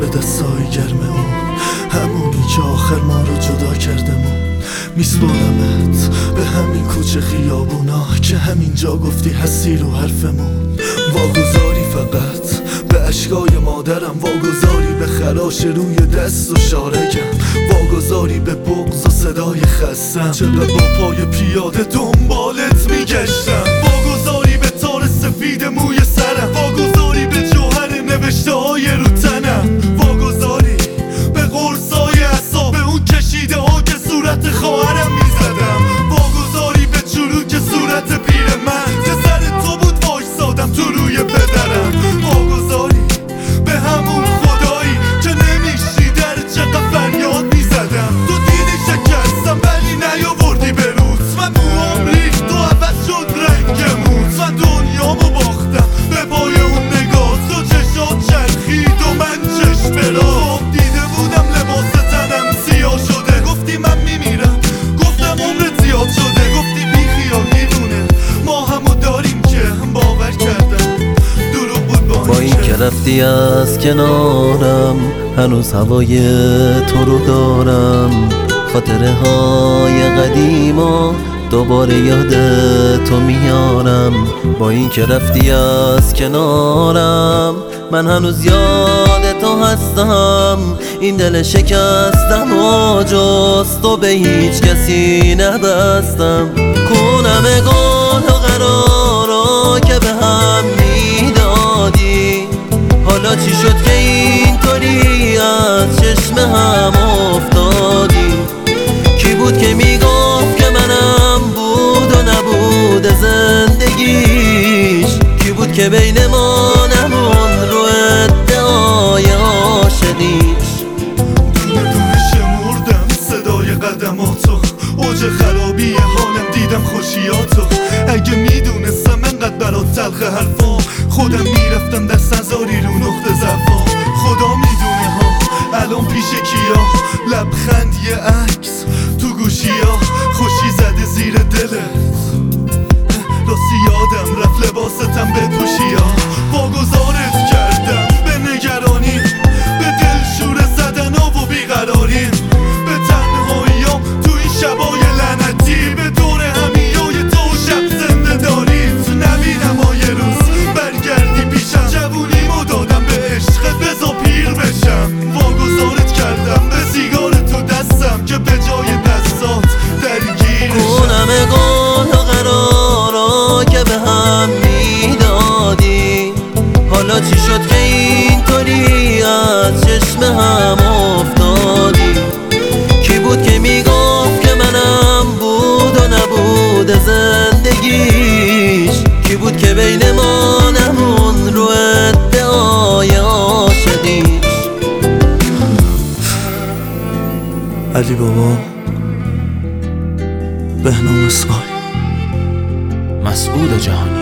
به دستای گرم اون، همونی که آخر ما رو جدا کردمون. میسپارمت به همین کوچه خیابونا که همینجا گفتی هستی رو حرفمون. واگذاری فقط به اشکای مادرم، واگذاری به خراش روی دست و شارگم، واگذاری به بغض و صدای خستم چقدر با پای پیاده دنبالت میگشتم، واگذاری به تار سفید موی سرم، واگذاری به جوهر نوشته های رو تنم، واگذاری به قرصای عصا، به اون کشیده ها که صورت خواهرم میزدم، واگذاری به چروک صورت پیر من که سر تو بود وایسادم تو روی پدرم، واگذاری به همون خدایی که نمیشنیده چقدر فریاد میزدم. تو دیدی شکستم ولی نیاوردی به روز، من موام ریخت و عوض شد رنگمون، من دنیامو باختم به پای اون نگاه، تو چشات چرخید و من چشم برا دیده بودم لباس تنم سیاه شده، گفتی من میمیرم، گفتم عمرت زیاد شده، گفتی بی خیال میدونه ما همو داریم که باور کردم دروغ بود. با این که رفتی از کنارم هنوز هوای تو رو دارم، خاطره های قدیما دوباره یاد تو میارم. با این که رفتی از کنارم من هنوز یاد تو هستم، این دل شکستم و جز تو به هیچ کسی نبستم. کنم گل و قرارا که به هم میدادی، حالا چی شد که اینطوری از چشم هم افتادی؟ کی بود که میگفت که منم بود و نبود زندگیش؟ کی بود که بین ما نمون رو ادعای عاشقیش؟ دونه دونه شمردم صدای قدماتو، اوج خرابی حالم دیدم خوشیاتو، اگه میدونستم انقدر برات تلخ حرفا خودم میرفتم دست نزاری رو نقطه ضعفا. خدا میدونه ها الان پیش کیا، لبخند یه عکس تو گوشیا، خوشی زده زیر دلت راستی یادم رفت لباستم بپوشی ها، واگذارت کردم به نگرانی، به دلشور زدن ها و بیقراریم، به تنهاییام تو این شبای لعنتی، به دور همیای تو شب زنده داریت نبینم ها یه روز برگردی پیشم، جوونیمو دادم به عشقت بزا پیر بشم، واگذارت کردم به سیگار تو دستم که به جای دستات درگیرشم. کنم گل و قرارا که به هم میدادی، حالا چی شد که اینطوری از چشم هم افتادی؟ کی بود که میگفت که منم بود و نبود زندگیش؟ کی بود که بین ما نمون رو ادعای عاشقیش؟ علی بابا، بهنام اسماعیل، مسعود جهانی.